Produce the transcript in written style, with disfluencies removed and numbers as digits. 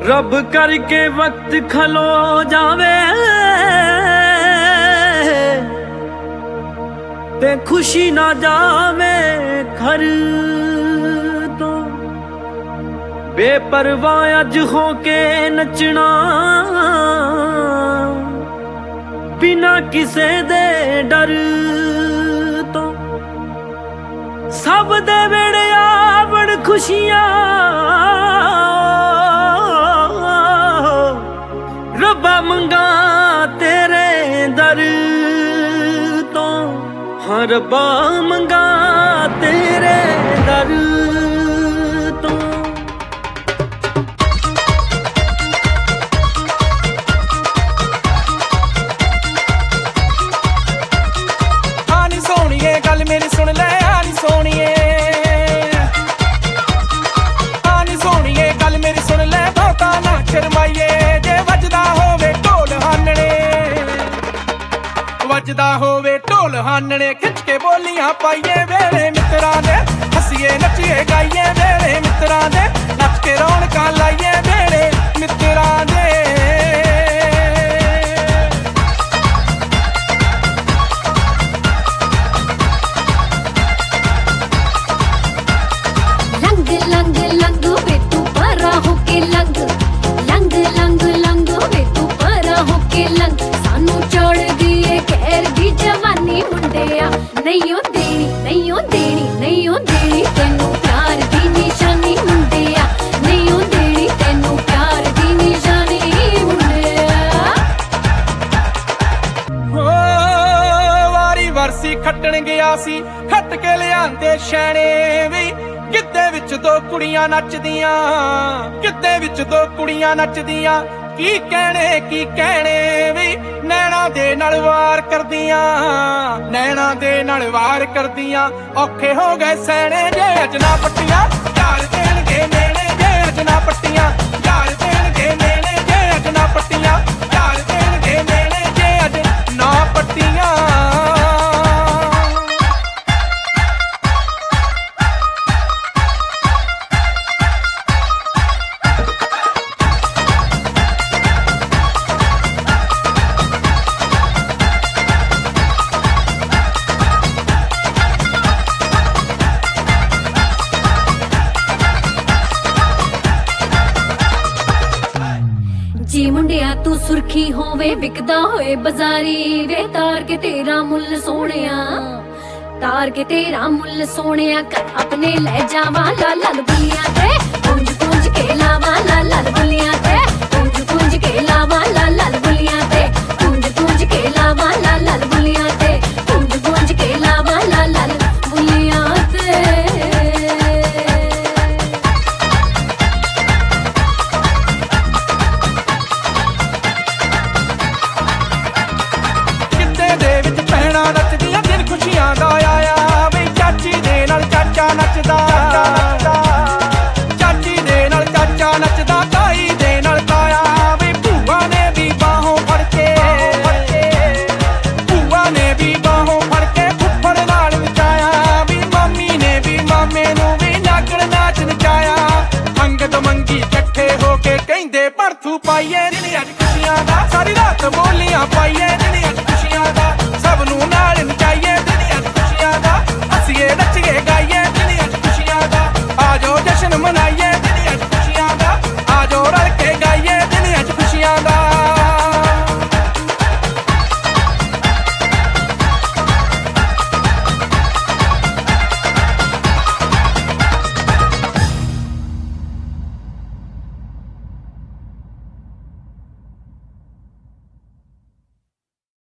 रब करके वक्त खलो जावे ते खुशी ना जावे घर तो। बेपरवाह अज होके नचना बिना किसे दे डर तो। सब दे वेड़े आवड़ खुशियां रब्बा मंगा तेरे दर तो। हाँ रब्बा मंगा तेरे दर तो। हाँ नी सोहणिए गल मेरी सुन ले, हाँ नी सोहणिए, हाँ नी सोहणिए गल मेरी सुन ले, बहुता ना शर्माइए। जे वजदा होवे ढोल हानने, वजदा होवे ढोल हानने, खिच के बोलियां पाइए वेले मित्रा दे, हसीए नचिए गाइए वेले मित्रा दे, नच के रौनकां लाइए वेले मित्रा दे। लंग लंग लंग वे तू परा होके लंग, लंग लंग लंग वे तू परा होके लंग। सानू चढ़ गई कहर दी जवानी मुंडिया, नहीं ओ देनी नहीं ओ देनी नहीं ओ देनी तेनू प्यार दी निशानी मुंडिया, नहीं ओ देनी तेनू प्यार दी निशानी मुंडिया। हो वारी वरसी खट्टण गया सी, खट के लियांदे शैणे वी, गिद्धे विच दो कुड़ियां नचदियां, गिद्धे विच दो कुड़ियां नचदियां। की कहने वी, नैना दे नाल वार करदियां, नैना दे नाल वार करदियां। औखे हो गए सैने जे अज ना पट्टियां, यार देणगे मेले जे अज ना पट्टियां, यार देणगे मेले जे अज ना पट्टियां, यार देणगे मेले जे अज ना पट्टियां। जी मुंडिया तू सुर्खी होवे बिकदा होए बाजारी वे, तार के तेरा मुल्ल सोहणिया, तार के तेरा मुल्ल सोहणिया। कर अपने ले जावा लाल लाल बुलियां ते, पूंज पूंज के लावा लाल लाल बुलियां ते, पूंज पूंज के लावा लाल लाल बुलियां ते, पूंज पूंज के लावा लाल लाल बुलियां ते, पूंज पूंज के लावा लाल लाल बुलियां ते। खुशियां दा आया वे चाची दे नाल चाचा नचदा, चाची दे नाल चाचा नचदा, ताई दे नाल ताया वे। भूआ ने भी बाहों फड़ के, भूआ ने भी बाहों फड़ के फुफड़ नाल नचाया वी। मामी ने भी मामे नू भी नागण नाच नचाया। अंग दमंगी इकट्ठे होके कहंदे भड़थू पाइए नी अज खुशियां दा, सारी